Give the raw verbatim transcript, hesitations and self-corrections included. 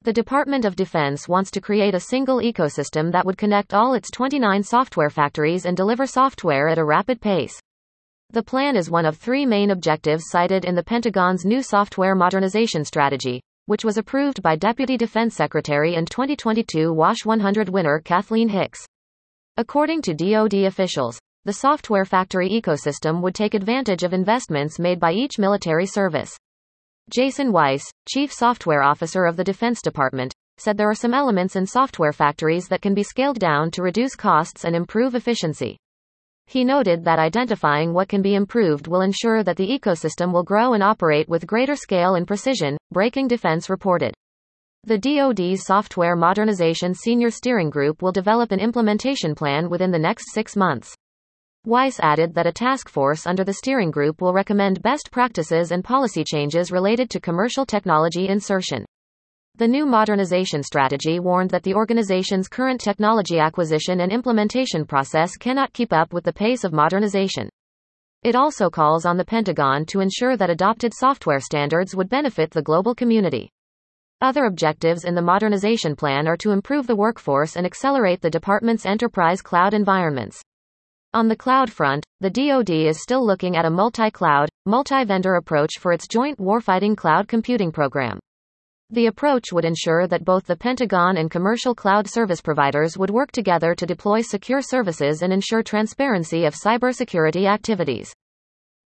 The Department of Defense wants to create a single ecosystem that would connect all its twenty-nine software factories and deliver software at a rapid pace. The plan is one of three main objectives cited in the Pentagon's new software modernization strategy, which was approved by Deputy Defense Secretary and twenty twenty-two WASH one hundred winner Kathleen Hicks. According to D O D officials, the software factory ecosystem would take advantage of investments made by each military service. Jason Weiss, Chief Software Officer of the Defense Department, said there are some elements in software factories that can be scaled down to reduce costs and improve efficiency. He noted that identifying what can be improved will ensure that the ecosystem will grow and operate with greater scale and precision, Breaking Defense reported. The D O D's Software Modernization Senior Steering Group will develop an implementation plan within the next six months. Weiss added that a task force under the steering group will recommend best practices and policy changes related to commercial technology insertion. The new modernization strategy warned that the organization's current technology acquisition and implementation process cannot keep up with the pace of modernization. It also calls on the Pentagon to ensure that adopted software standards would benefit the global community. Other objectives in the modernization plan are to improve the workforce and accelerate the department's enterprise cloud environments. On the cloud front, the D O D is still looking at a multi-cloud, multi-vendor approach for its Joint Warfighting Cloud Computing Program. The approach would ensure that both the Pentagon and commercial cloud service providers would work together to deploy secure services and ensure transparency of cybersecurity activities.